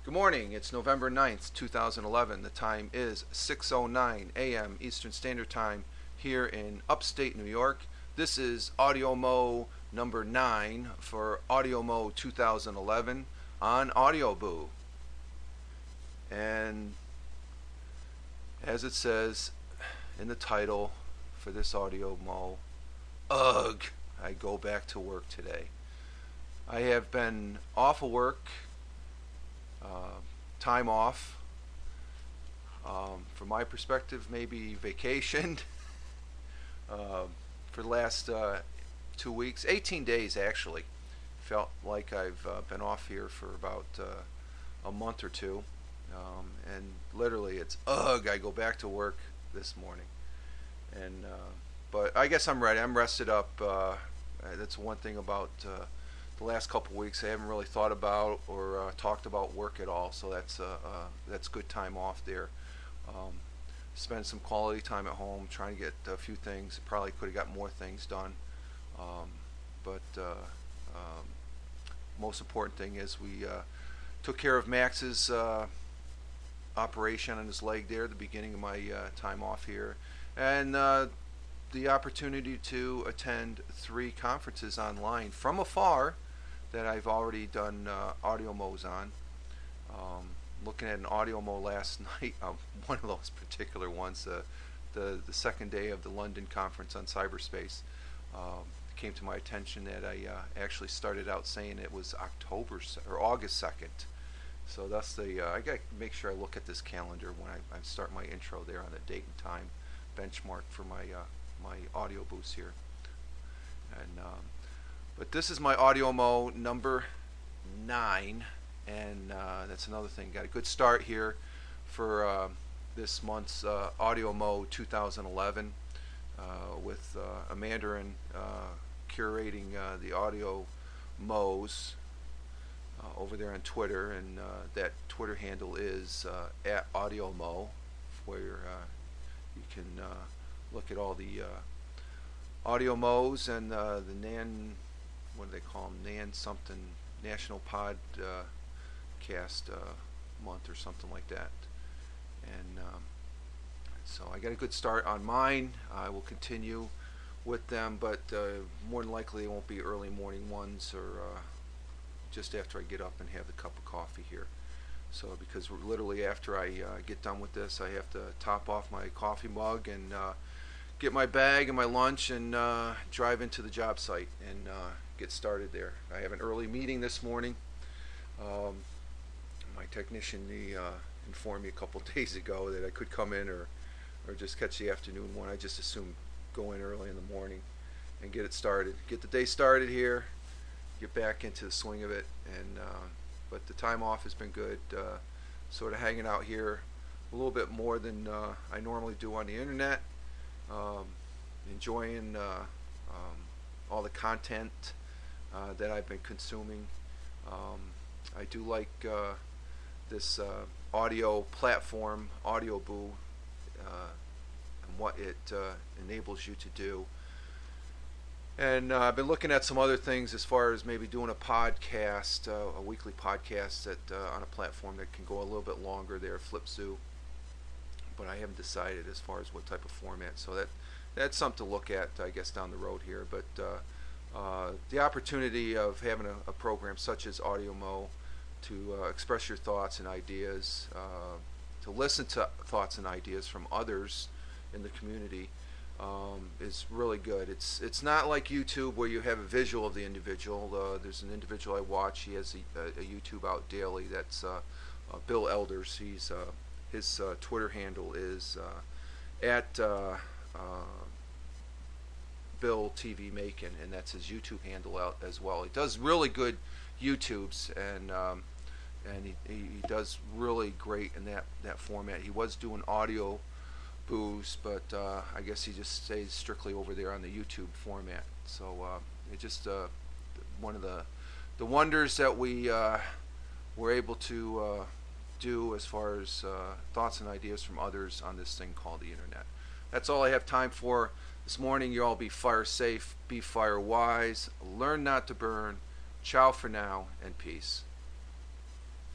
Good morning. It's November 9th, 2011. The time is 6:09 a.m. Eastern Standard Time here in upstate New York. This is Audio Mo number 9 for Audio Mo 2011 on Audioboo. And as it says in the title for this Audio Mo, ugh, I go back to work today. I have been off of work, time off. From my perspective, maybe vacation for the last 2 weeks, 18 days actually. Felt like I've been off here for about a month or two, and literally it's ugh. I go back to work this morning, and but I guess I'm ready. I'm rested up. That's one thing about the last couple of weeks. I haven't really thought about or talked about work at all, so that's good time off there. Spend some quality time at home, trying to get a few things. Probably could have got more things done, but most important thing is we took care of Max's operation on his leg there at the beginning of my time off here, and the opportunity to attend 3 conferences online from afar that I've already done audio mo's on. Looking at an audio mo last night, one of those particular ones, the second day of the London conference on cyberspace. It came to my attention that I actually started out saying it was October or August 2nd. So that's I got to make sure I look at this calendar when I start my intro there on the date and time benchmark for my audio booths here. And but this is my audio mo number 9, and that's another thing. Got a good start here for this month's audio mo 2011 with Amandarin curating the audio mo's over there on Twitter, and that Twitter handle is at AudioMo, where you can look at all the audio mo's and the what do they call them? Nan something National Podcast Month or something like that. And so I got a good start on mine. I will continue with them, but more than likely it won't be early morning ones or just after I get up and have the cup of coffee here. So because literally after I get done with this, I have to top off my coffee mug and get my bag and my lunch and drive into the job site and get started there. I have an early meeting this morning. My technician informed me a couple days ago that I could come in or just catch the afternoon one. I just assume go in early in the morning and get it started, get the day started here, get back into the swing of it. And but the time off has been good. Sort of hanging out here a little bit more than I normally do on the internet. Enjoying all the content that I've been consuming. I do like this audio platform, Audioboo, and what it enables you to do. And I've been looking at some other things as far as maybe doing a podcast, a weekly podcast that on a platform that can go a little bit longer there, Flipzoo. But I haven't decided as far as what type of format. So that's something to look at, I guess, down the road here. But the opportunity of having a program such as AudioMo to express your thoughts and ideas, to listen to thoughts and ideas from others in the community is really good. It's not like YouTube where you have a visual of the individual. There's an individual I watch. He has a YouTube out daily. That's Bill Elders. His Twitter handle is at Bill TV Macon, and that's his YouTube handle out as well. He does really good YouTubes, and he does really great in that format. He was doing audio booze, but I guess he just stays strictly over there on the YouTube format. So it just one of the wonders that we were able to do as far as thoughts and ideas from others on this thing called the internet. That's all I have time for this morning. You all be fire safe, be fire wise, learn not to burn. Ciao for now, and peace.